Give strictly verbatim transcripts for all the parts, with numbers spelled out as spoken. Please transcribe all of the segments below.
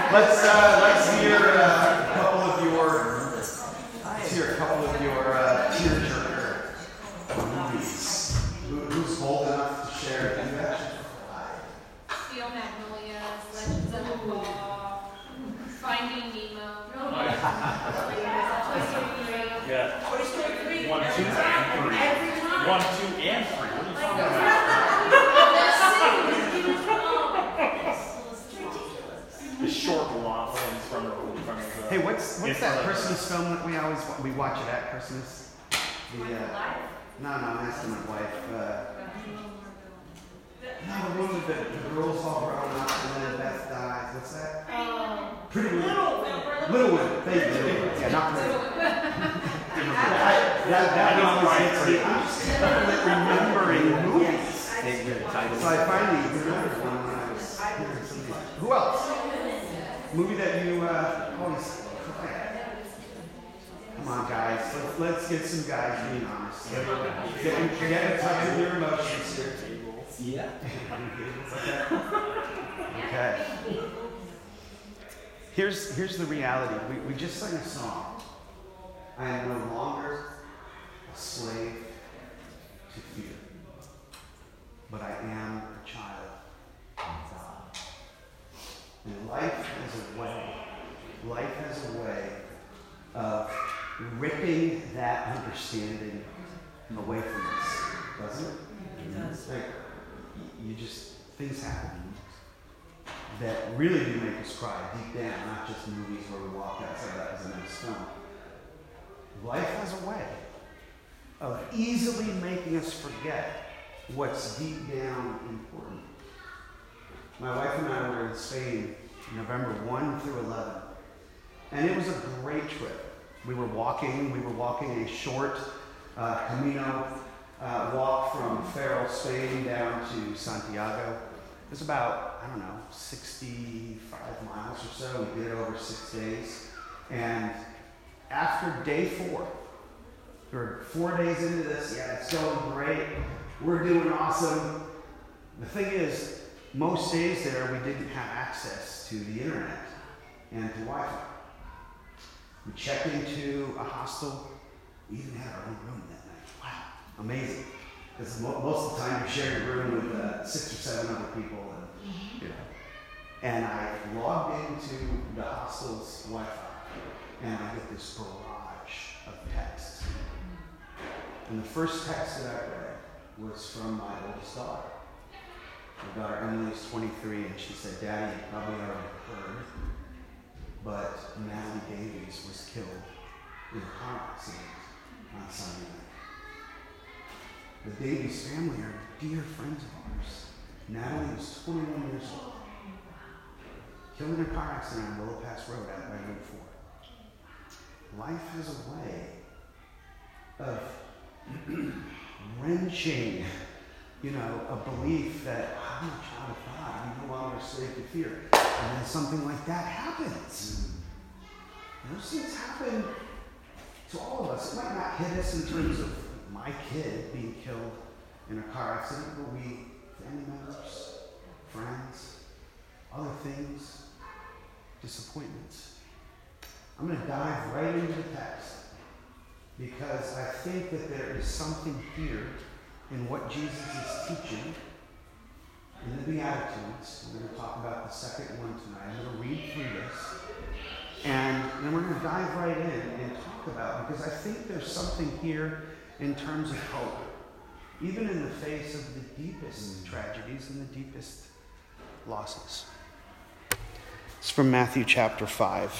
let's uh, let's hear uh, a couple of your let's hear a couple of your uh, tearjerker movies. Who, who's bold enough to share it? Steel Magnolias, Legends of the Fall, Finding Nemo. Yeah. Toy Story three. One, two, and three. One, two, and three. What are you talking about? The short waffle in front of in front of the. Hey, what's what's that Christmas film that we always we watch it at Christmas? The uh, no, no, I'm asking my wife. Uh, no, the one with the, the girls all grown up and then Beth dies. What's that? Um, Pretty Little Women. Little Women. Thank you. Yeah, not Pretty. That that always gets me. I'm just terrible at remembering movies. So I finally remembered one when I was hearing some of these. Who else? Movie that you uh, always forget. Come on, guys. Let's, let's get some guys being honest. Get, get in touch with your emotions here. Yeah. Okay. Here's here's the reality. We we just sang a song. I am no longer a slave to fear, but I am a child of God. And life has a way. Life has a way of ripping that understanding away from us, doesn't it? It does. Like, you just, things happen that really do make us cry deep down, not just movies where we walk outside that as a nice film. Life has a way of easily making us forget what's deep down important. My wife and I were in Spain November first through eleventh, and it was a great trip. We were walking, we were walking a short uh, Camino uh, walk from Ferrol, Spain down to Santiago. It was about, I don't know, sixty-five miles or so. We did it over six days. And after day four, we're four days into this, yeah, it's going great. We're doing awesome. The thing is, most days there, we didn't have access to the internet and to Wi-Fi. We checked into a hostel. We even had our own room that night. Wow, amazing. Because mo- most of the time you share your room with uh, six or seven other people. And, you know. And I logged into the hostel's Wi-Fi, and I get this barrage of texts. And the first text that I read was from my oldest daughter. My daughter Emily's twenty-three, and she said, "Daddy, you probably already heard, but Natalie Davies was killed in a car accident on Sunday night." The Davies family are dear friends of ours. Natalie was twenty-one years old, killed in a car accident on Willow Pass Road out by Route four. Life has a way of wrenching, you know, a belief that I'm a child of God, I'm no longer a slave to fear. And then something like that happens. And those things happen to all of us. It might not hit us in terms of my kid being killed in a car accident, but we, family members, friends, other things, disappointments. I'm going to dive right into the text because I think that there is something here in what Jesus is teaching in the Beatitudes. We're going to talk about the second one tonight. I'm going to read through this, and then we're going to dive right in and talk about, because I think there's something here in terms of hope, even in the face of the deepest tragedies and the deepest losses. It's from Matthew chapter five.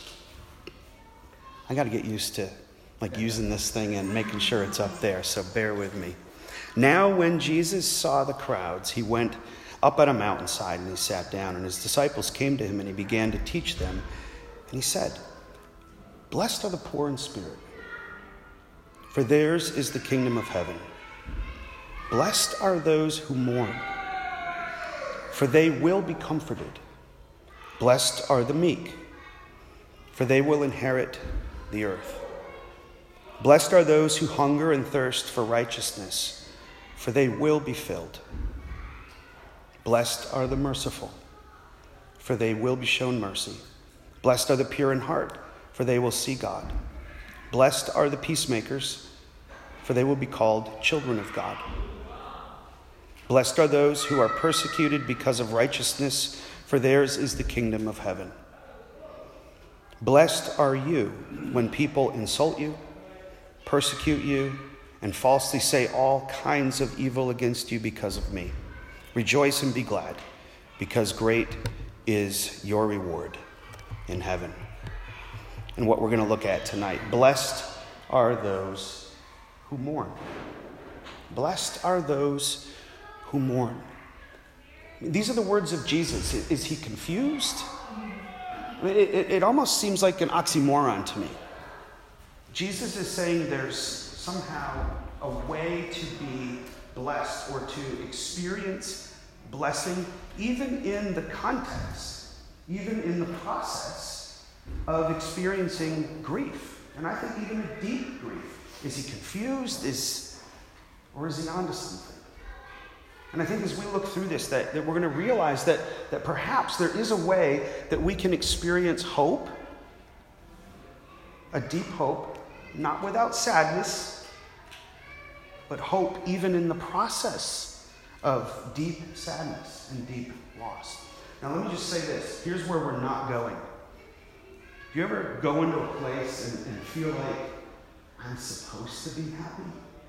I got to get used to like using this thing and making sure it's up there, so bear with me. Now when Jesus saw the crowds, he went up on a mountainside and he sat down, and his disciples came to him and he began to teach them. And he said, "Blessed are the poor in spirit, for theirs is the kingdom of heaven. Blessed are those who mourn, for they will be comforted. Blessed are the meek, for they will inherit the earth. Blessed are those who hunger and thirst for righteousness, for they will be filled. Blessed are the merciful, for they will be shown mercy. Blessed are the pure in heart, for they will see God. Blessed are the peacemakers, for they will be called children of God. Blessed are those who are persecuted because of righteousness, for theirs is the kingdom of heaven. Blessed are you when people insult you, persecute you, and falsely say all kinds of evil against you because of me. Rejoice and be glad, because great is your reward in heaven. And what we're going to look at tonight. Blessed are those who mourn. Blessed are those who mourn. These are the words of Jesus. Is he confused? It, it, it almost seems like an oxymoron to me. Jesus is saying there's somehow a way to be blessed or to experience blessing even in the context, even in the process of experiencing grief. And I think even a deep grief. Is he confused? Is, or is he onto something? And I think as we look through this, that, that we're going to realize that, that perhaps there is a way that we can experience hope, a deep hope, not without sadness, but hope even in the process of deep sadness and deep loss. Now let me just say this. Here's where we're not going. Do you ever go into a place and, and feel like, I'm supposed to be happy?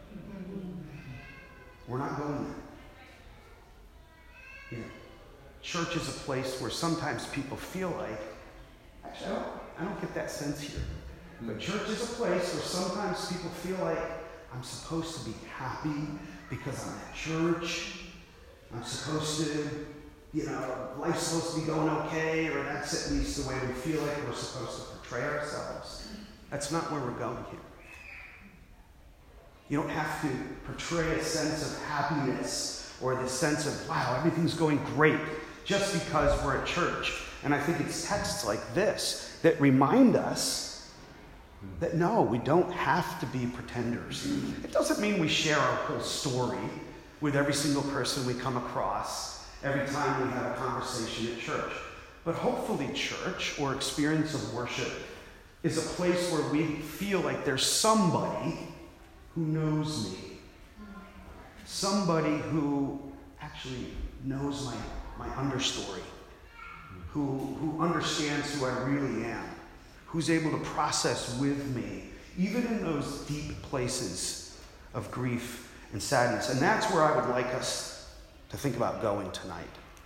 We're not going there. You know, church is a place where sometimes people feel like, actually, I don't, I don't get that sense here. But church is a place where sometimes people feel like, I'm supposed to be happy because I'm at church. I'm supposed to, you know, life's supposed to be going okay, or that's at least the way we feel like we're supposed to portray ourselves. That's not where we're going here. You don't have to portray a sense of happiness or the sense of, wow, everything's going great just because we're at church. And I think it's texts like this that remind us that no, we don't have to be pretenders. It doesn't mean we share our whole story with every single person we come across every time we have a conversation at church. But hopefully church or experience of worship is a place where we feel like there's somebody who knows me. Somebody who actually knows my, my understory. Who, who understands who I really am. Who's able to process with me, even in those deep places of grief and sadness. And that's where I would like us to think about going tonight.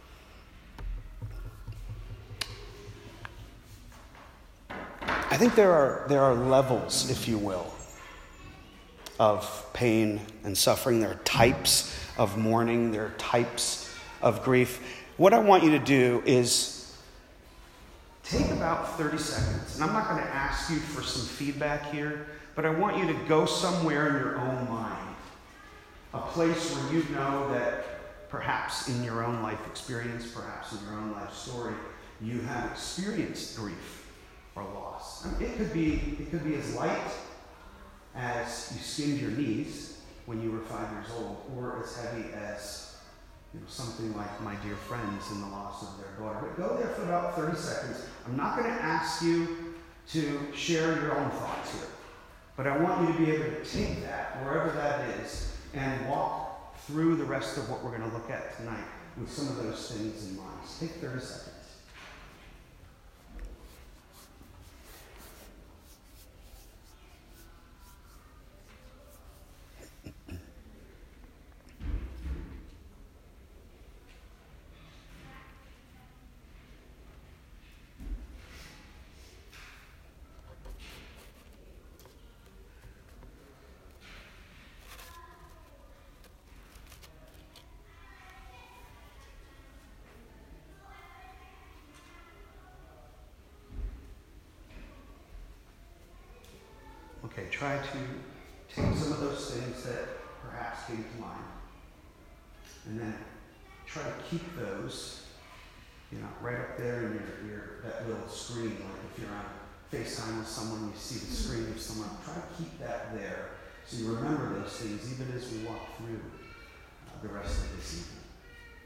I think there are, there are levels, if you will, of pain and suffering. There are types of mourning. There are types of grief. What I want you to do is take about thirty seconds, and I'm not going to ask you for some feedback here, but I want you to go somewhere in your own mind. A place where you know that perhaps in your own life experience, perhaps in your own life story, you have experienced grief or loss. I mean, it could be, it could be as light as you skinned your knees when you were five years old, or as heavy as, you know, something like my dear friends in the loss of their daughter. But go there for about thirty seconds. I'm not going to ask you to share your own thoughts here, but I want you to be able to take that, wherever that is, and walk through the rest of what we're going to look at tonight with some of those things in mind. So take thirty seconds. Okay, try to take some of those things that perhaps came to mind, and then try to keep those, you know, right up there in your, your that little screen. Like if you're on FaceTime with someone, you see the screen of someone. Try to keep that there so you remember those things even as we walk through uh, the rest of this evening.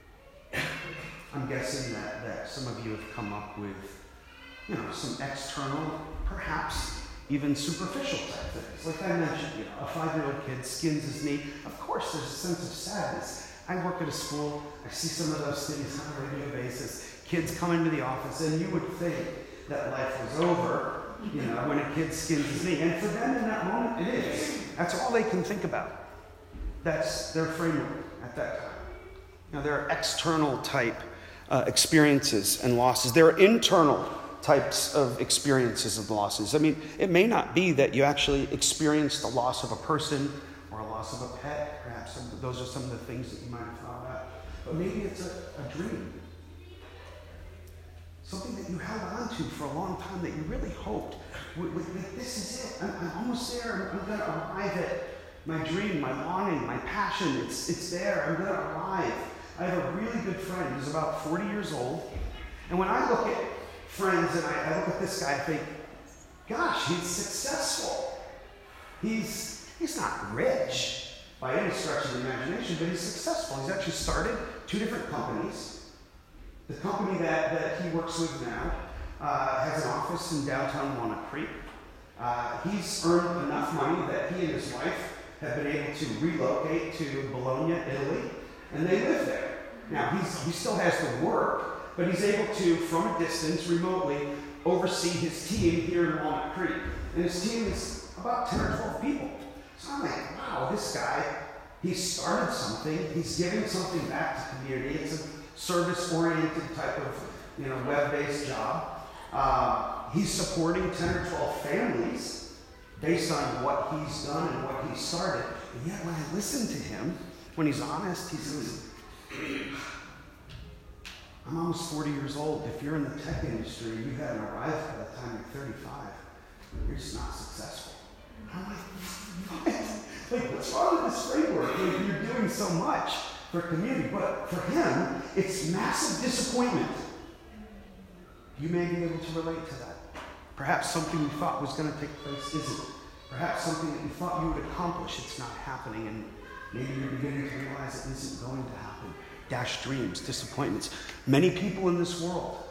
I'm guessing that, that some of you have come up with, you know, some external, perhaps even superficial type things. Like I mentioned, you know, a five-year-old kid skins his knee. Of course, there's a sense of sadness. I work at a school. I see some of those things on a regular basis. Kids come into the office, and you would think that life was over, you know, when a kid skins his knee. And for them in that moment, it is. That's all they can think about. That's their framework at that time. Now, there are external type uh, experiences and losses. There are internal types of experiences and losses. I mean, it may not be that you actually experience the loss of a person or a loss of a pet. Perhaps some, those are some of the things that you might have thought about. But maybe it's a, a dream. Something that you held on to for a long time that you really hoped, with, with, with, this is it. I'm, I'm almost there. I'm, I'm going to arrive at my dream, my longing, my passion. It's, it's there. I'm going to arrive. I have a really good friend who's about forty years old. And when I look at friends and I, I look at this guy, I think, gosh, he's successful. He's, he's not rich by any stretch of the imagination, but he's successful. He's actually started two different companies. The company that, that he works with now uh, has an office in downtown Walnut Creek. Uh, he's earned enough money that he and his wife have been able to relocate to Bologna, Italy, and they live there. Now, he's, he still has to work, but he's able to, from a distance, remotely, oversee his team here in Walnut Creek. And his team is about ten or twelve people. So I'm like, wow, this guy, he started something, he's giving something back to the community. It's a service-oriented type of, you know, web-based job. Uh, he's supporting ten or twelve families based on what he's done and what he started. And yet when I listen to him, when he's honest, he says, I'm almost forty years old. If you're in the tech industry and you haven't arrived by the time you're thirty-five, you're just not successful. I'm like, what? Like, what's wrong with this framework? Like, you're doing so much for community, but for him, it's massive disappointment. You may be able to relate to that. Perhaps something you thought was going to take place isn't. Perhaps something that you thought you would accomplish, it's not happening, and maybe you're beginning to realize it isn't going to happen. Dashed dreams, disappointments. Many people in this world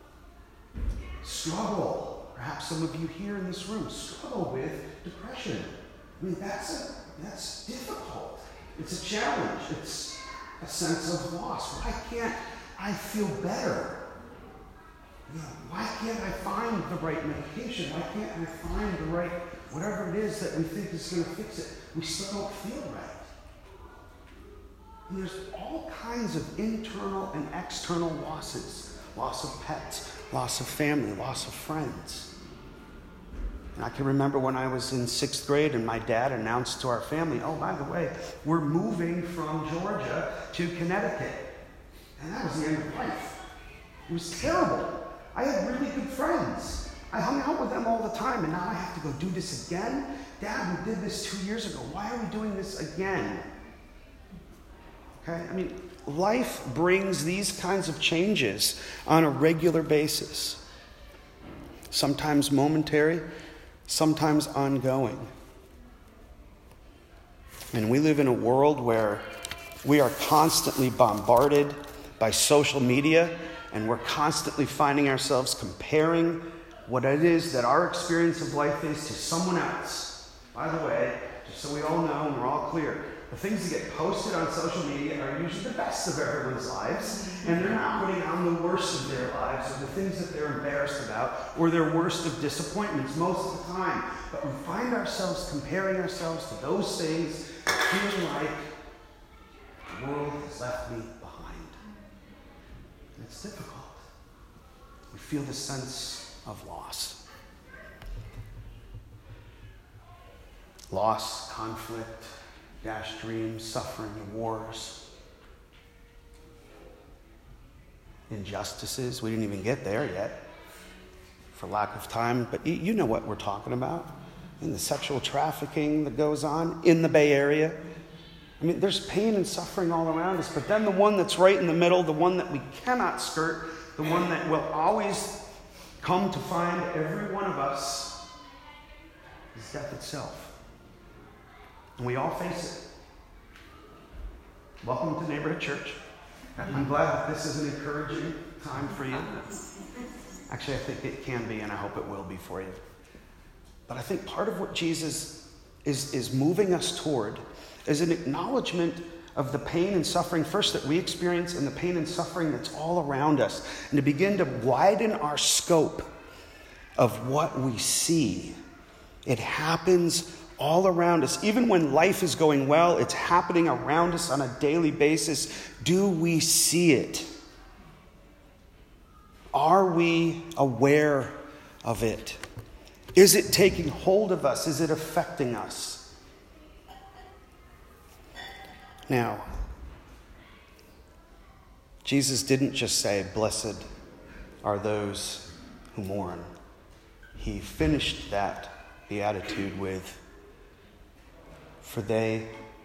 struggle. Perhaps some of you here in this room struggle with depression. I mean, that's a, that's difficult. It's a challenge. It's a sense of loss. Why can't I feel better? You know, why can't I find the right medication? Why can't I find the right, whatever it is that we think is going to fix it? We still don't feel right. And there's all kinds of internal and external losses. Loss of pets, loss of family, loss of friends. And I can remember when I was in sixth grade and my dad announced to our family, oh, by the way, we're moving from Georgia to Connecticut. And that was the end of life. It was terrible. I had really good friends. I hung out with them all the time, and now I have to go do this again? Dad, we did this two years ago. Why are we doing this again? Okay? I mean, life brings these kinds of changes on a regular basis. Sometimes momentary, sometimes ongoing. And we live in a world where we are constantly bombarded by social media, and we're constantly finding ourselves comparing what it is that our experience of life is to someone else. By the way, just so we all know and we're all clear, the things that get posted on social media are usually the best of everyone's lives, and they're not putting on the worst of their lives or the things that they're embarrassed about or their worst of disappointments most of the time. But we find ourselves comparing ourselves to those things, feeling like the world has left me behind. And it's difficult. We feel the sense of loss. Loss, conflict, dashed dreams, suffering, wars, injustices. We didn't even get there yet for lack of time, but you know what we're talking about. And the sexual trafficking that goes on in the Bay Area. I mean, there's pain and suffering all around us, but then the one that's right in the middle, the one that we cannot skirt, the one that will always come to find every one of us is death itself. And we all face it. Welcome to Neighborhood Church. I'm glad that this is an encouraging time for you. Actually, I think it can be, and I hope it will be for you. But I think part of what Jesus is, is moving us toward is an acknowledgement of the pain and suffering, first, that we experience, and the pain and suffering that's all around us, and to begin to widen our scope of what we see. It happens all around us. Even when life is going well, it's happening around us on a daily basis. Do we see it? Are we aware of it? Is it taking hold of us? Is it affecting us? Now, Jesus didn't just say, "Blessed are those who mourn." He finished that beatitude with, "For they..."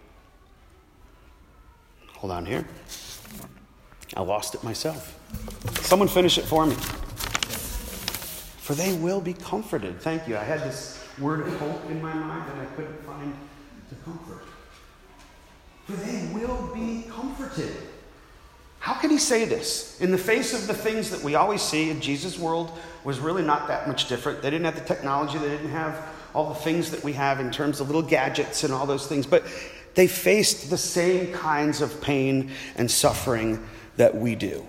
Hold on here. I lost it myself. Someone finish it for me. "For they will be comforted." Thank you. I had this word of hope in my mind and I couldn't find the comfort. For they will be comforted. How can he say this? In the face of the things that we always see, in Jesus' world was really not that much different. They didn't have the technology. They didn't have all the things that we have in terms of little gadgets and all those things. But they faced the same kinds of pain and suffering that we do.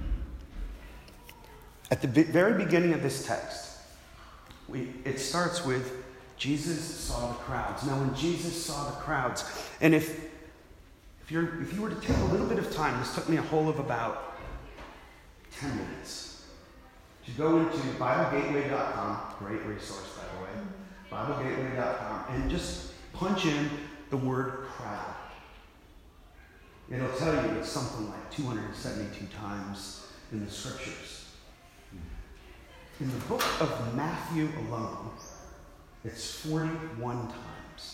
At the very beginning of this text, we, it starts with, Jesus saw the crowds. Now, when Jesus saw the crowds, and if if you're if you were to take a little bit of time, this took me a whole of about ten minutes. To go into Bible Gateway dot com, great resource by the way, Bible Gateway dot com, and just punch in the word crowd. It'll tell you it's something like two hundred seventy-two times in the scriptures. In the book of Matthew alone, it's forty-one times.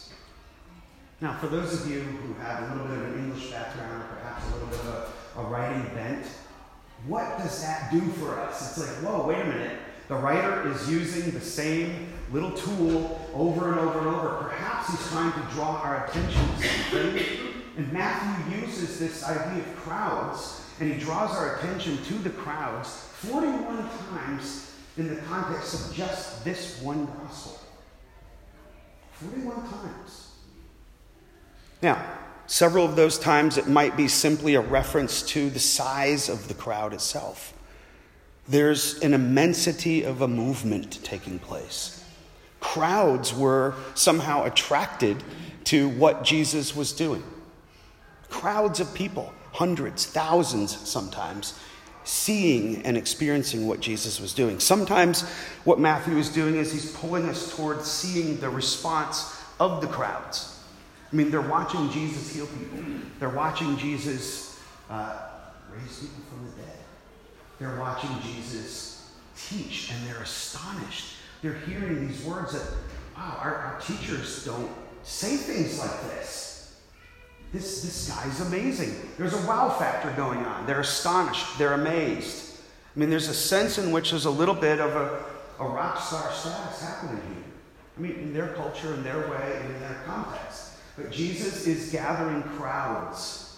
Now, for those of you who have a little bit of an English background, or perhaps a little bit of a, a writing bent, what does that do for us? It's like, whoa, wait a minute. The writer is using the same little tool over and over and over. Perhaps he's trying to draw our attention to something. And Matthew uses this idea of crowds, and he draws our attention to the crowds forty-one times in the context of just this one gospel. forty-one times. Now, several of those times it might be simply a reference to the size of the crowd itself. There's an immensity of a movement taking place. Crowds were somehow attracted to what Jesus was doing. Crowds of people, hundreds, thousands sometimes, seeing and experiencing what Jesus was doing. Sometimes what Matthew is doing is he's pulling us towards seeing the response of the crowds. I mean, they're watching Jesus heal people. They're watching Jesus uh, raise people from the dead. They're watching Jesus teach, and they're astonished. They're hearing these words that, wow, our, our teachers don't say things like this. This, this guy's amazing. There's a wow factor going on. They're astonished. They're amazed. I mean, there's a sense in which there's a little bit of a, a rock star status happening here. I mean, in their culture, in their way, and in their context. But Jesus is gathering crowds.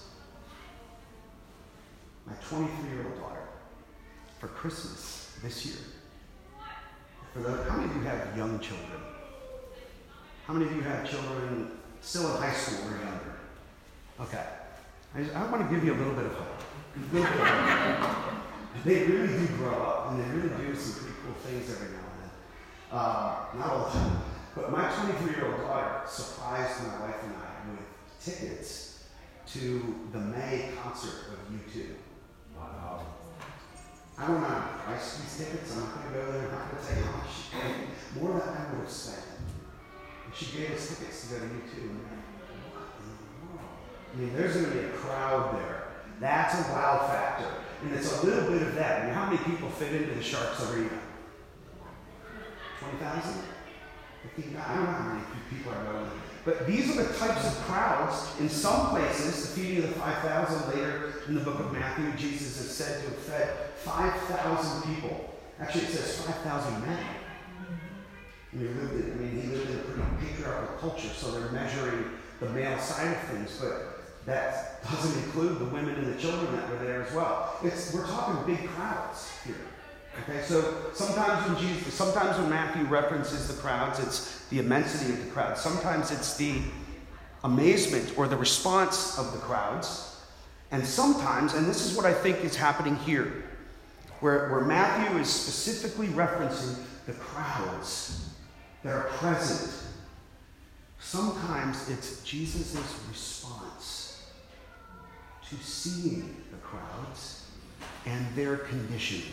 My twenty-three-year-old daughter, for Christmas this year. For the, how many of you have young children? How many of you have children still in high school or younger? Okay. I, just, I want to give you a little bit of hope. A little bit of hope. They really do grow up, and they really do some pretty cool things every now and then. Uh, not all the time. But my twenty-three-year-old daughter surprised my wife and I with tickets to the May concert of U two. Wow. I don't know how to price these tickets. I'm not going to go there. I'm not going to tell you how much she paid. More than I would have spent. And she gave us tickets to go to U two. And I'm like, what in the world? I mean, there's going to be a crowd there. That's a wow factor. And it's a little bit of that. I mean, how many people fit into the Sharks Arena? twenty thousand? I don't know how many people are going. But these are the types of crowds. In some places, the feeding of the five thousand, later in the book of Matthew, Jesus is said to have fed five thousand people. Actually, it says five thousand men. And he lived in, I mean, he lived in a pretty patriarchal culture, so they're measuring the male side of things. But that doesn't include the women and the children that were there as well. It's, we're talking big crowds here. Okay, so sometimes when Jesus, sometimes when Matthew references the crowds, it's the immensity of the crowd. Sometimes it's the amazement or the response of the crowds. And sometimes, and this is what I think is happening here, where, where Matthew is specifically referencing the crowds that are present. Sometimes it's Jesus' response to seeing the crowds and their condition.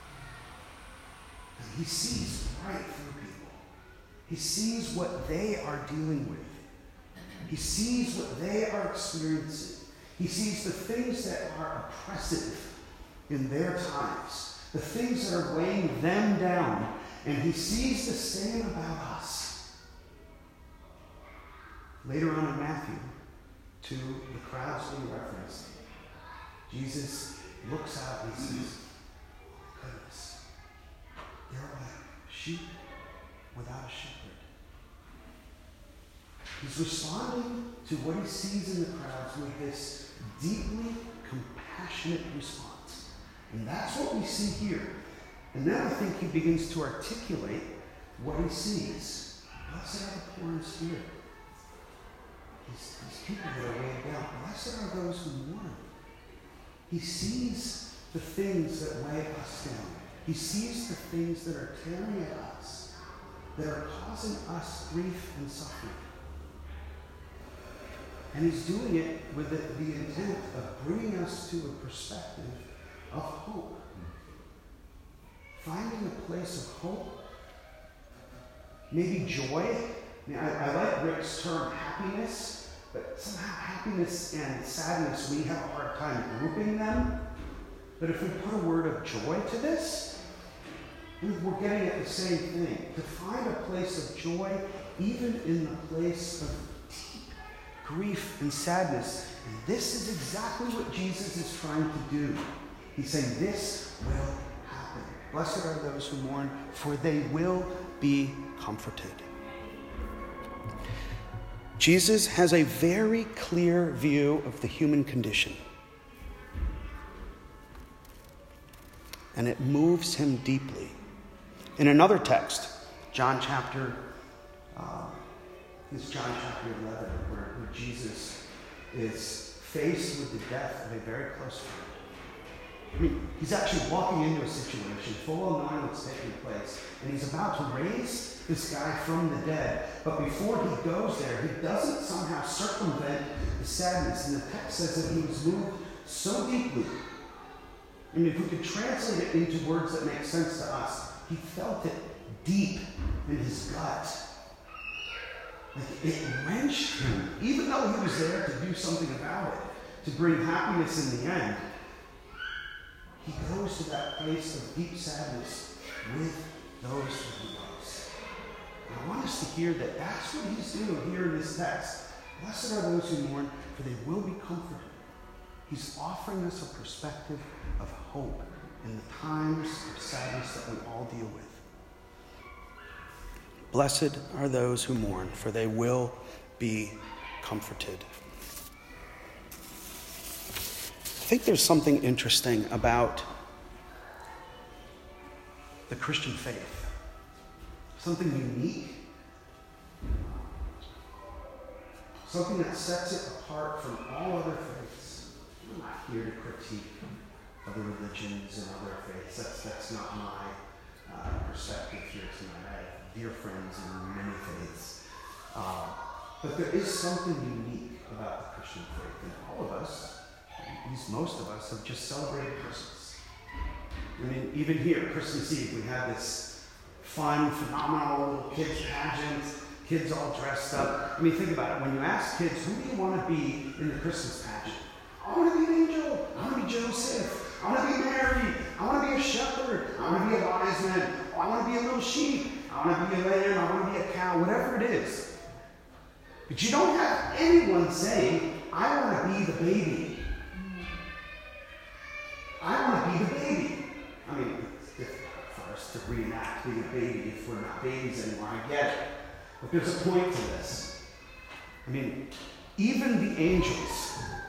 And he sees right through people. He sees what they are dealing with. He sees what they are experiencing. He sees the things that are oppressive in their times, the things that are weighing them down, and he sees the same about us. Later on in Matthew, to the crowds being referenced, Jesus looks out and says, oh my goodness, they're like sheep without a shepherd. He's responding to what he sees in the crowds with this deeply compassionate response. And that's what we see here. And then I think he begins to articulate what he sees. Blessed are the poor in spirit. These, these people that are weighed down. Blessed are those who mourn. He sees the things that weigh us down. He sees the things that are tearing at us, that are causing us grief and suffering. And he's doing it with the, the intent of bringing us to a perspective of hope. Finding a place of hope. Maybe joy. I, mean, I, I like Rick's term happiness, but somehow happiness and sadness, we have a hard time grouping them. But if we put a word of joy to this, we're getting at the same thing. To find a place of joy, even in the place of deep grief and sadness. And this is exactly what Jesus is trying to do. He's saying this will happen. Blessed are those who mourn, for they will be comforted. Jesus has a very clear view of the human condition. And it moves him deeply. In another text, John chapter, uh, it's John chapter eleven, where, where Jesus is faced with the death of a very close friend. I mean, he's actually walking into a situation full of knowing what's taking place, and he's about to raise this guy from the dead. But before he goes there, he doesn't somehow circumvent the sadness. And the text says that he was moved so deeply. I mean, if we could translate it into words that make sense to us, he felt it deep in his gut. Like it wrenched him, even though he was there to do something about it, to bring happiness in the end. He goes to that place of deep sadness with those that he loves. And I want us to hear that that's what he's doing here in this text. Blessed are those who mourn, for they will be comforted. He's offering us a perspective of hope in the times of sadness that we all deal with. Blessed are those who mourn, for they will be comforted. I think there's something interesting about the Christian faith. Something unique. Something that sets it apart from all other faiths. I'm not here to critique other religions and other faiths. That's, that's not my uh, perspective here tonight. I have dear friends in many faiths. Uh, but there is something unique about the Christian faith. And all of us, at least most of us, have just celebrated Christmas. I mean, even here, Christmas Eve, we had this fun, phenomenal little kids pageant, kids all dressed up. I mean, think about it. When you ask kids, who do you want to be in the Christmas pageant? I want to be an angel. I want to be Joseph. I want to be Mary. I want to be a shepherd. I want to be a wise man. I want to be a little sheep. I want to be a lamb. I want to be a cow. Whatever it is. But you don't have anyone saying, I want to be the baby. I want to be the baby. I mean, it's difficult for us to reenact being a baby if we're not babies anymore. I get it. But there's a point to this. I mean, even the angels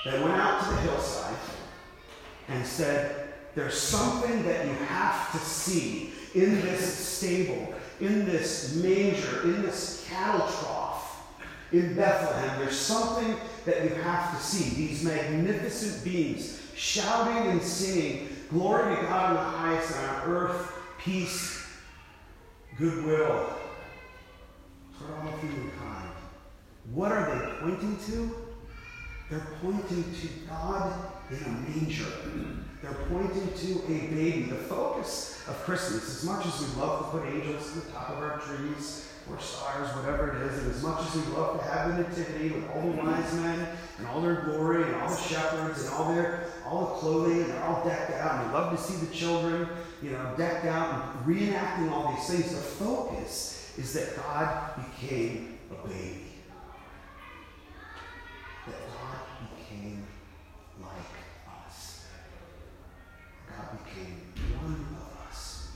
that went out to the hillside and said, there's something that you have to see in this stable, in this manger, in this cattle trough in Bethlehem. There's something that you have to see. These magnificent beings shouting and singing, glory to God in the highest, and on earth, peace, goodwill for all humankind. What are they pointing to? They're pointing to God in a manger. They're pointing to a baby. The focus of Christmas, as much as we love to put angels on the top of our trees, or stars, whatever it is, and as much as we love to have the nativity with all the wise men and all their glory and all the shepherds and all their all the clothing, and they're all decked out, and we love to see the children, you know, decked out and reenacting all these things, the focus is that God became a baby. That God became like us. God became one of us.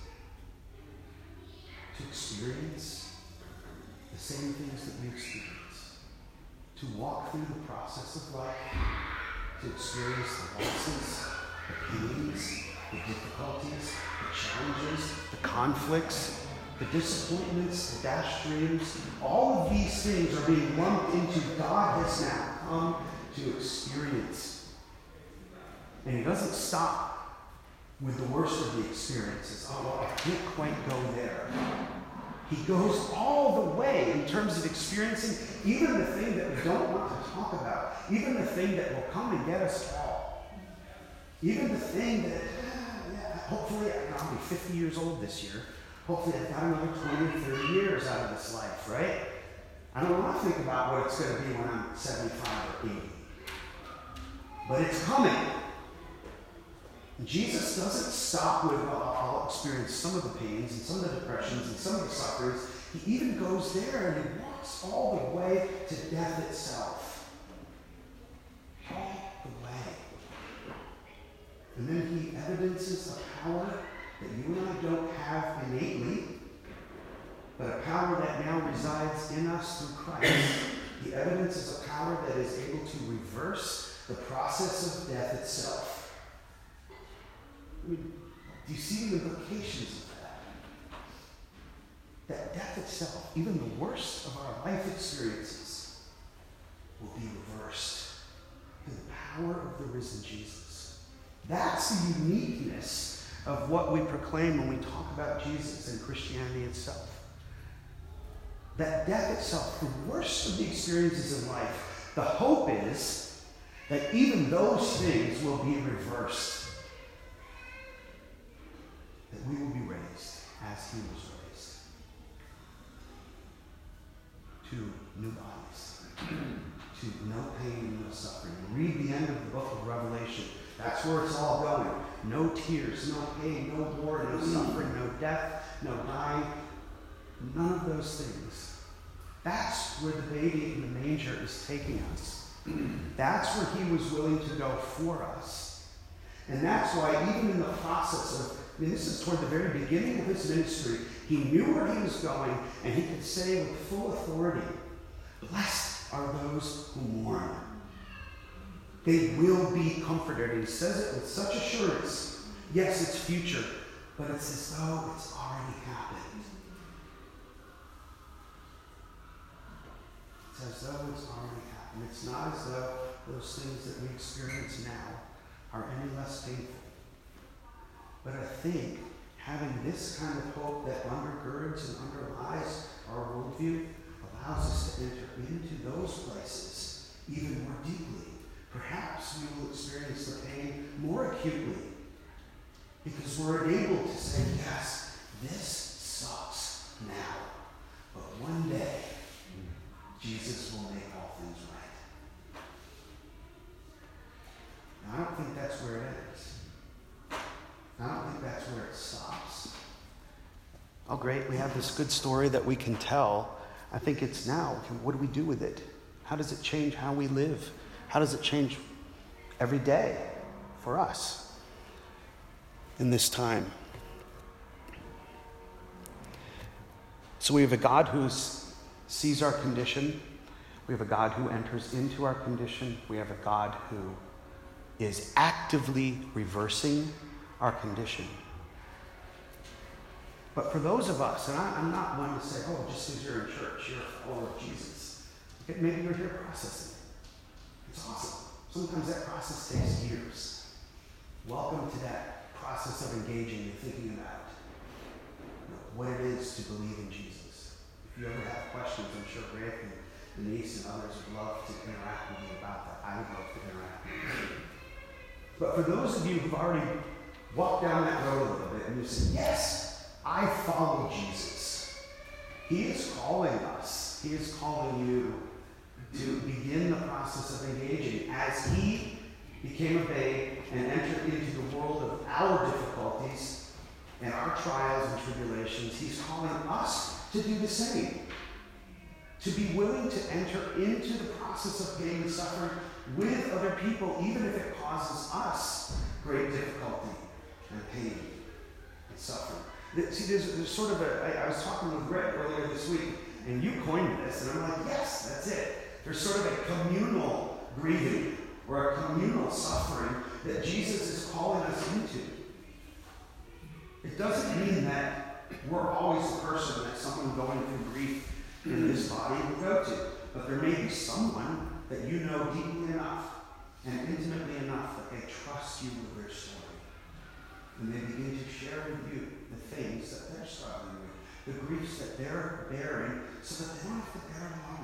To experience the same things that we experience. To walk through the process of life. To experience the losses, the pains, the difficulties, the challenges, the conflicts, the disappointments, the dashed dreams. All of these things are being lumped into God has now come to experience. And he doesn't stop with the worst of the experiences. Oh, well, I can't quite go there. He goes all the way in terms of experiencing even the thing that we don't want to talk about, even the thing that will come and get us all, even the thing that, yeah, hopefully, I'll be fifty years old this year. Hopefully I've got another twenty, thirty years out of this life, right? I don't want to think about what it's going to be when I'm seventy-five or eighty. But it's coming. And Jesus doesn't stop with, well, I'll experience some of the pains and some of the depressions and some of the sufferings. He even goes there and he walks all the way to death itself. All the way. And then he evidences a power that you and I don't have innately, but a power that now resides in us through Christ. The evidence is a power that is able to reverse the process of death itself. I mean, do you see the implications of that? That death itself, even the worst of our life experiences, will be reversed in the power of the risen Jesus. That's the uniqueness of what we proclaim when we talk about Jesus and Christianity itself. That death itself, the worst of the experiences in life, the hope is that even those things will be reversed. That we will be raised as he was raised. To new bodies. To no pain, no suffering. Read the end of the book of Revelation. That's where it's all going. No tears, no pain, no war, no suffering, no death, no dying. None of those things. That's where the baby in the manger is taking us. That's where he was willing to go for us. And that's why even in the process of, I mean, this is toward the very beginning of his ministry, he knew where he was going, and he could say with full authority, blessed are those who mourn. They will be comforted. And he says it with such assurance. Yes, it's future, but it's as though it's already happened. It's as though it's already happened. It's not as though those things that we experience now are any less painful. But I think having this kind of hope that undergirds and underlies our worldview allows us to enter into those places even more deeply. Perhaps we will experience the pain more acutely because we're able to say, yes, this sucks now, but one day Jesus will make all things right. Now, I don't think that's where it ends. I don't think that's where it stops. Oh, great, we have this good story that we can tell. I think it's now. What do we do with it? How does it change how we live? How does it change every day for us in this time? So we have a God who sees our condition, We have a God who enters into our condition. We have a God who is actively reversing our condition. But for those of us, and I, I'm not one to say, oh, just because you're in church, you're a follower of Jesus. Okay, maybe you're here processing. It's awesome. Sometimes that process takes years. Welcome to that process of engaging and thinking about you know, what it is to believe in Jesus. If you ever have questions, I'm sure Rick and Denise and others would love to interact with you about that. I would love to interact with you. But for those of you who've already walked down that road a little bit and you said, yes, I follow Jesus. He is calling us. He is calling you to begin the process of engaging as he became a babe and entered into the world of our difficulties and our trials and tribulations. He's calling us to do the same. To be willing to enter into the process of pain and suffering with other people, even if it causes us great difficulty and pain and suffering. See, there's, there's sort of a, I, I was talking with Rick earlier this week, and you coined this, and I'm like, yes, that's it. There's sort of a communal grieving or a communal suffering that Jesus is calling us into. It doesn't mean that we're always the person that someone going through grief in this body will go to. But there may be someone that you know deeply enough and intimately enough that they trust you with their story. And they begin to share with you the things that they're struggling with, the griefs that they're bearing, so that they don't have to bear it alone.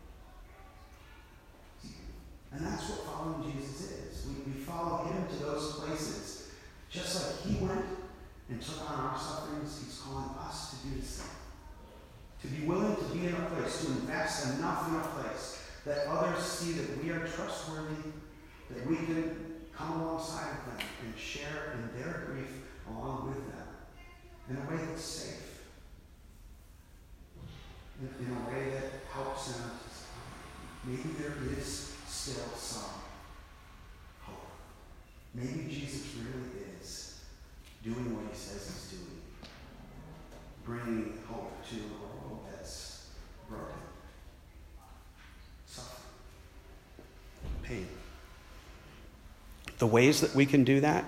And that's what following Jesus is. We, we follow him to those places. Just like he went and took on our sufferings, he's calling us to do the same. To be willing to be in a place, to invest enough in a place that others see that we are trustworthy, that we can come alongside of them and share in their grief along with them in a way that's safe, in, in a way that helps them. Maybe there is still some hope. Maybe Jesus really is doing what he says he's doing, bringing hope to a world that's broken, suffering, pain. The ways that we can do that,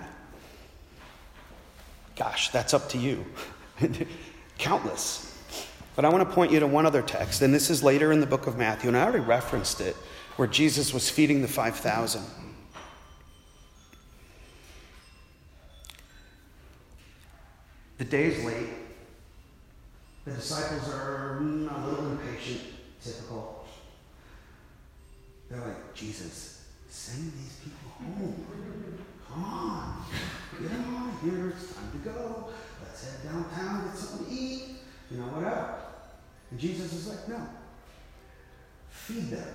gosh, that's up to you. Countless. But I want to point you to one other text, and this is later in the book of Matthew, and I already referenced it, where Jesus was feeding the five thousand. The day's late. The disciples are a little impatient, typical. They're like, Jesus, send these people home. Come on. Get them out of here. It's time to go. Let's head downtown, get something to eat. You know, whatever. And Jesus is like, no. Feed them.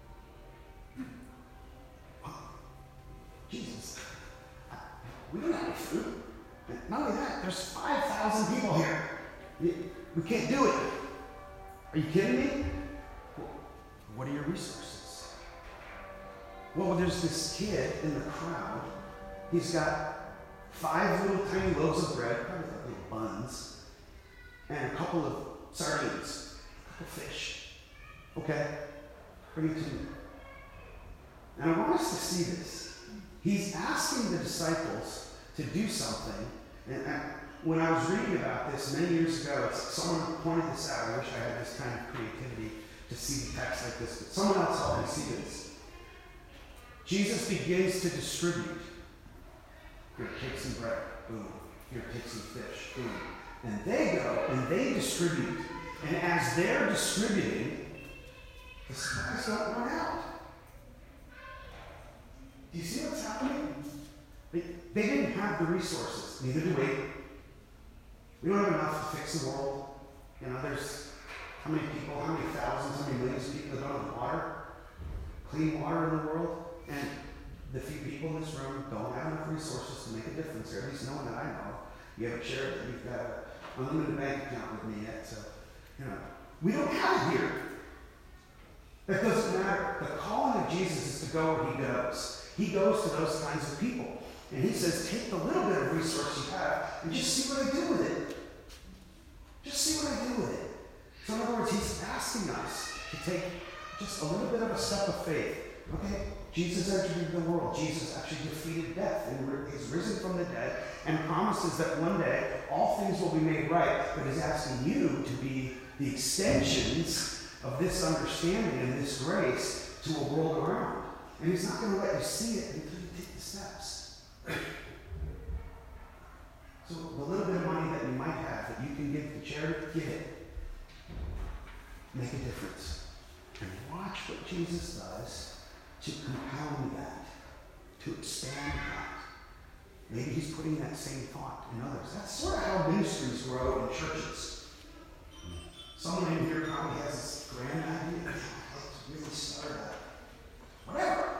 Wow. Jesus, we don't have any food. Not only that, there's five thousand people here. We can't do it. Are you kidding me? What are your resources? Well, there's this kid in the crowd. He's got five little tiny loaves of bread, probably like little buns, and a couple of sardines, a couple of fish. Okay, bring it to me. And I want us to see this. He's asking the disciples to do something. And when I was reading about this many years ago, someone pointed this out. I wish I had this kind of creativity to see the text like this, but someone else helped me see this. Jesus begins to distribute. Here, take some bread. Boom. Here, take some fish. Boom. And they go and they distribute. And as they're distributing, the supplies don't run out. Do you see what's happening? They, they didn't have the resources. Neither do we. We don't have enough to fix the world. You know, there's how many people, how many thousands, how many millions of people that don't have water, clean water in the world, and the few people in this room don't have enough resources to make a difference, or at least no one that I know. You haven't shared that you've got an unlimited bank account with me yet, so, you know, we don't have it here. That doesn't matter. The calling of Jesus is to go where he goes. He goes to those kinds of people. And he says, take the little bit of resource you have and just see what I do with it. Just see what I do with it. So in other words, he's asking us to take just just a little bit of a step of faith. Okay, Jesus entered the world. Jesus actually defeated death and is risen from the dead and promises that one day all things will be made right, but is asking you to be the extensions of this understanding and this grace to a world around. And he's not going to let you see it until you take the steps. So the little bit of money that you might have that you can give to charity, give it. Make a difference. And watch what Jesus does to compound that, to expand that. Maybe he's putting that same thought in others. That's sort of how ministries grow in churches. Someone in here probably has this grand idea. I'd like to really start a whatever.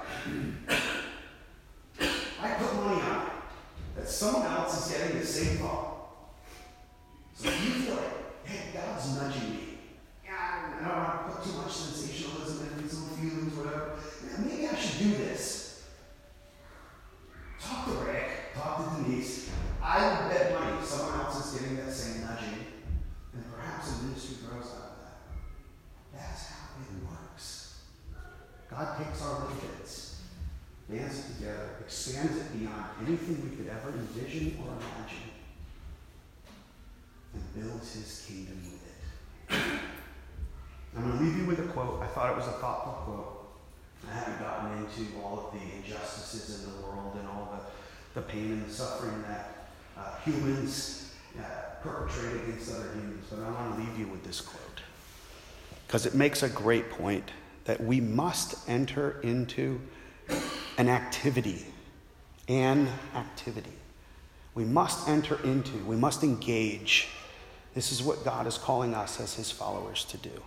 I put money on it that someone else is getting the same thought. So if you feel like, hey, God's nudging me. Yeah, I don't want to put too much sensationalism in some feelings, whatever. Yeah, maybe I should do this. Talk to Rick, talk to Denise. I would bet money someone else is getting that same nudging, and perhaps a ministry grows out of that. That's how it works. God takes our little bits, bands it together, expands it beyond anything we could ever envision or imagine, and builds his kingdom with it. I'm going to leave you with a quote. I thought it was a thoughtful quote. I haven't gotten into all of the injustices in the world and all the, the pain and the suffering that uh, humans uh, perpetrate against other humans, but I want to leave you with this quote because it makes a great point that we must enter into an activity, an activity. We must enter into, we must engage. This is what God is calling us as his followers to do.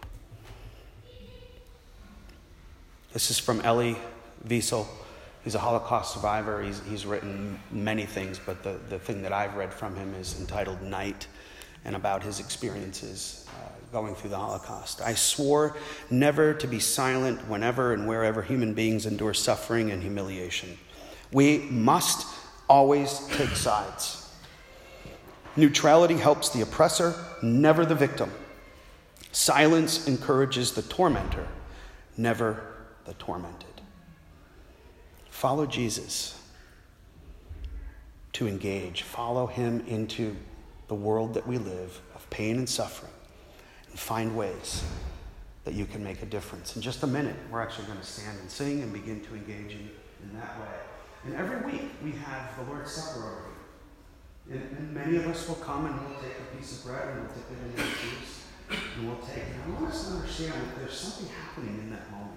This is from Elie Wiesel. He's a Holocaust survivor. He's, he's written many things, but the, the thing that I've read from him is entitled Night, and about his experiences uh, going through the Holocaust. I swore never to be silent whenever and wherever human beings endure suffering and humiliation. We must always take sides. Neutrality helps the oppressor, never the victim. Silence encourages the tormentor, never the tormented. Follow Jesus to engage. Follow him into the world that we live of pain and suffering, and find ways that you can make a difference. In just a minute, we're actually going to stand and sing and begin to engage in, in that way. And every week we have the Lord's Supper over here. And, and many of us will come and we'll take a piece of bread and we'll dip it in the juice and we'll take it. And I want us to understand that there's something happening in that moment.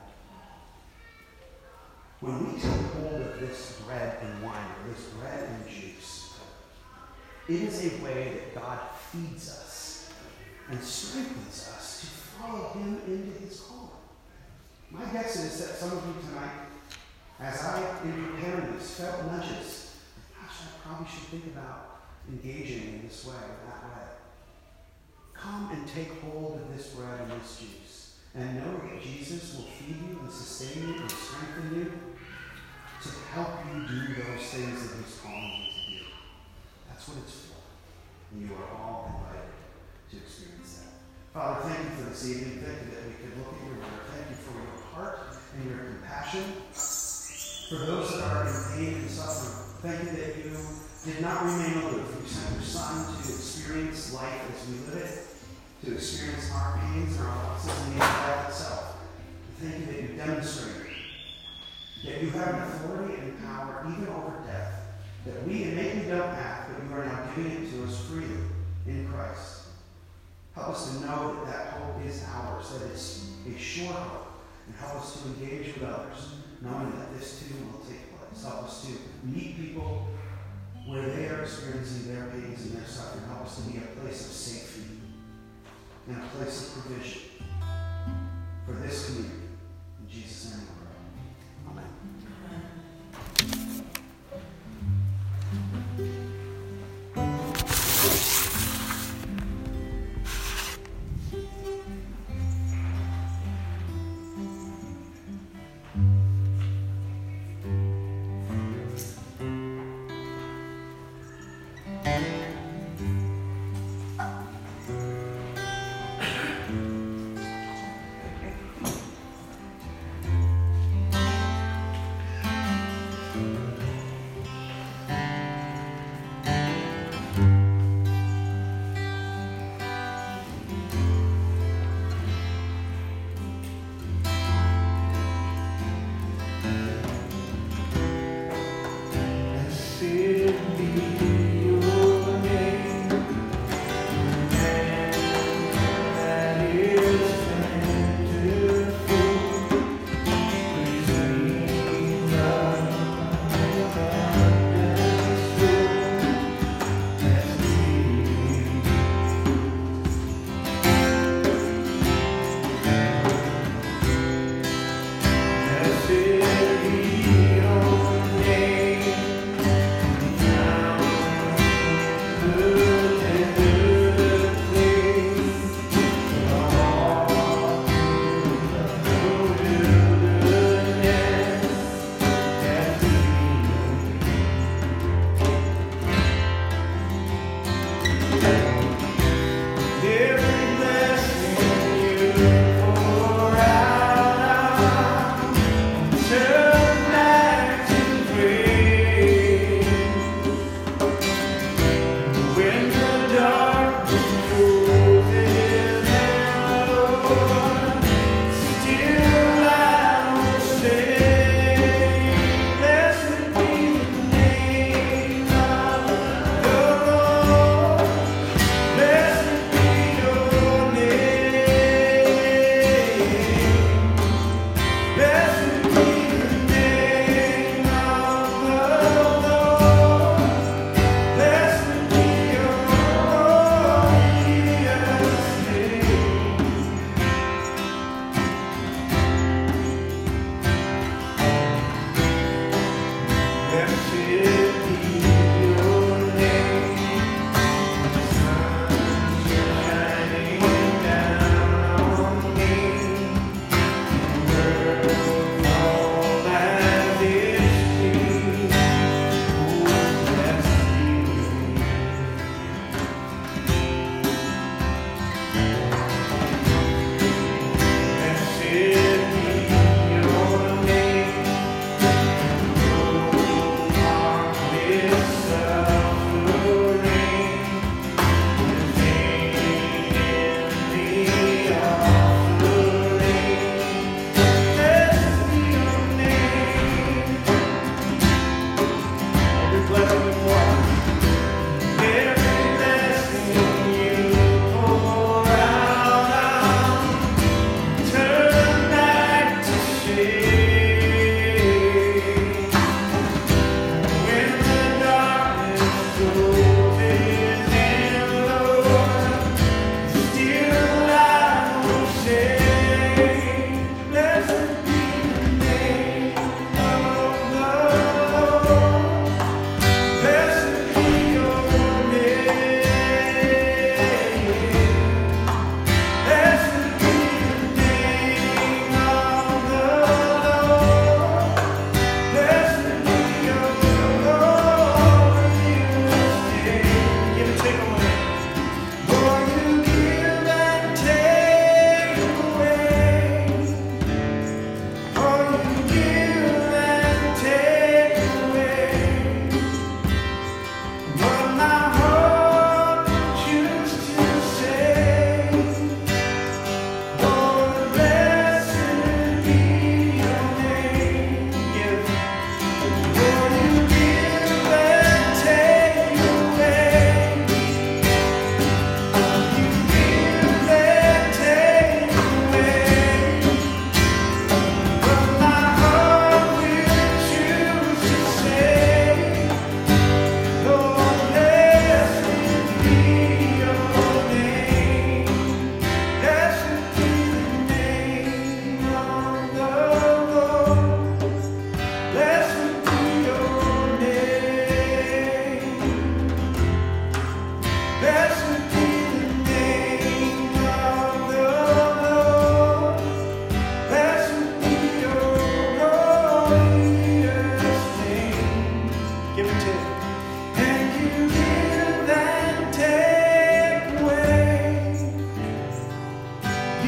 When we take hold of this bread and wine, or this bread and juice, it is a way that God feeds us and strengthens us to follow him into his calling. My guess is that some of you tonight, as I, in preparing this, felt nudges. Gosh, I probably should think about engaging in this way or that way. Come and take hold of this bread and this juice, and know that Jesus will feed you and sustain you and strengthen you to help you do those things that he's calling you to do. That's what it's for. And you are all invited to experience that. Father, thank you for this evening. Thank you that we could look at your word. Thank you for your heart and your compassion. For those that are in pain and suffering, thank you that you did not remain aloof. You sent your Son to experience life as we live it, to experience our pains and our losses and the life itself. Thank you that you demonstrated that you have an authority and power even over death, that we innately don't have, but you are now giving it to us freely in Christ. Help us to know that that hope is ours, that it's a sure hope, and help us to engage with others, knowing that this too will take place. Help us to meet people where they are experiencing their pains and their suffering. Help us to be a place of safety and a place of provision for this community. In Jesus' name we pray. Amen.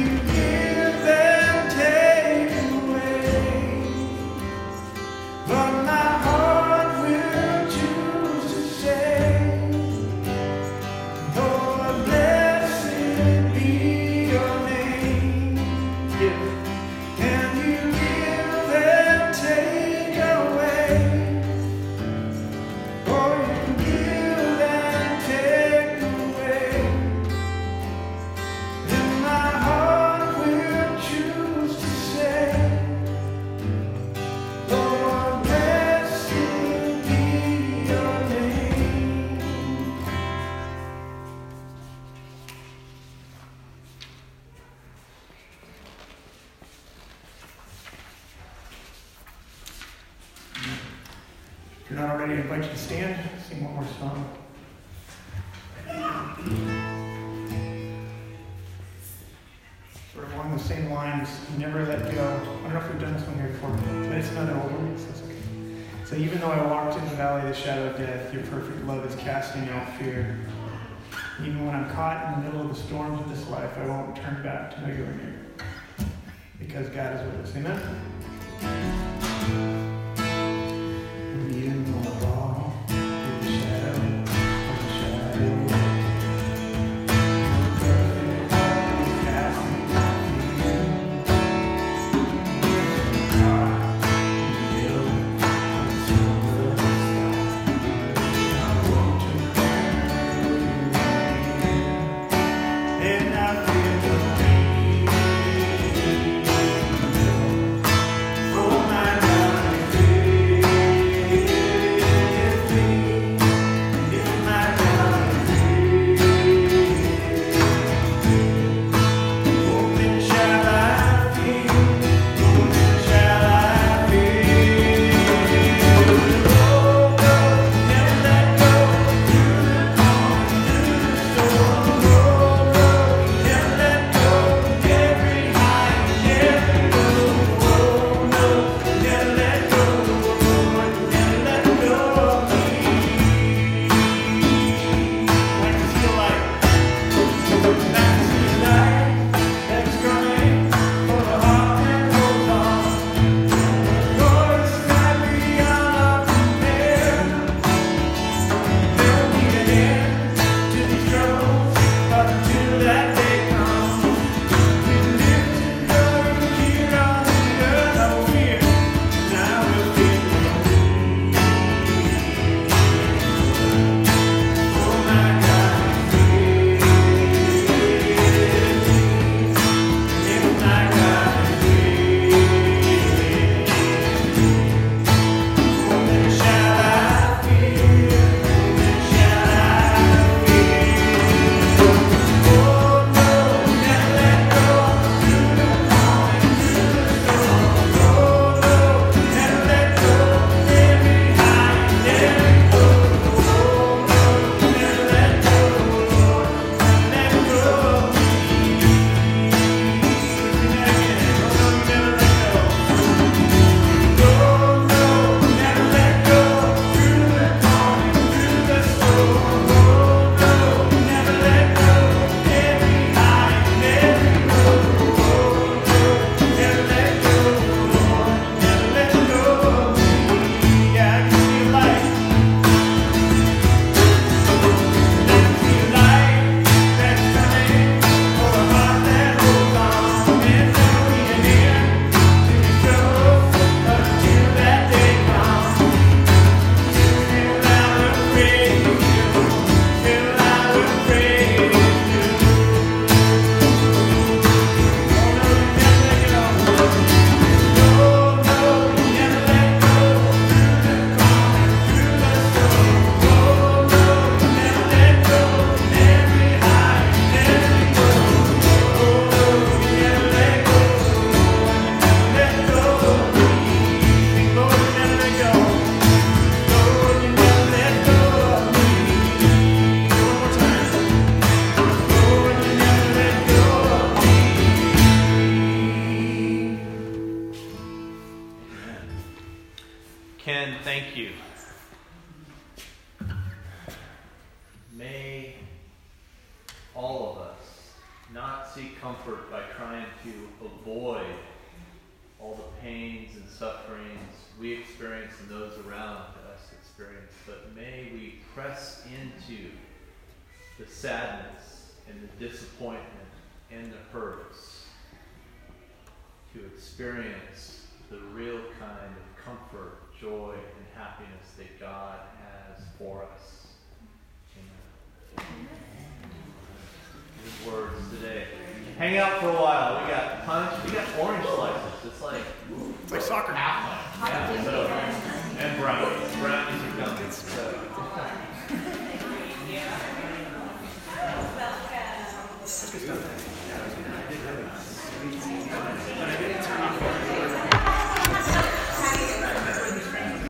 If you're not already, I invite you to stand, sing one more song. Sort of along the same lines, never let go. I don't know if we've done this one here before, but it's another old one, so it's okay. So even though I walked in the valley of the shadow of death, your perfect love is casting out fear. Even when I'm caught in the middle of the storms of this life, I won't turn back to know you are near. Because God is with us. Amen? Even though I walk in the shadow of the shadow, perfect love is casting out fear. God, in the middle of the storm of this life, I won't turn back to know you are near. And I feel the peace. Oh my God, if if my God, oh then shall I feel, oh then shall I feel. Oh no, never let go through the calm, through the storm. Oh no, never let go every high and every low. Oh no, never let go, Lord, never let go of me. I can feel like I can see light that's coming for the heart that holds on. Lord, it's not beyond compare. There'll be an end to these troubles up until that day comes. We live to know you here on the earth. I will fear, and I will fear no. Oh my God, if my God oh then shall I fear, oh then shall I fear. Oh no, never let go through the calm and through the storm. Oh no, never let go every high and every low. Oh no, never let go, Lord, never let go of me. Sing that again. Oh no, never let go. Oh no, never let go through the calm and through the storm. Oh no, never let go every high and every low. Oh no, never let go, Lord, never let go of me. Yeah, I can see light. I can see light that's coming for the heart that holds on. And there'll be an end to these troubles until that day comes. Till I will praise you, till I will praise you. Oh no, you never let go. Oh no, you never let go through the calm and through the storm. Oh no, you never let go every high and every low. Oh no, you never let go, Lord, you never let go of me. Sing, Lord, you never let go. Lord, you never let go of me. One more time. Lord, you never let go of me. Ken, thank you. May all of us not seek comfort by trying to avoid all the pains and sufferings we experience and those around us experience, but may we press into the sadness and the disappointment and the hurts to experience the real kind of comfort, joy, and happiness that God has for us. Amen. Good words today. Hang out for a while. We got punch. We got orange slices. It's like It's like soccer. half. Yeah, so, and brownies. Brown,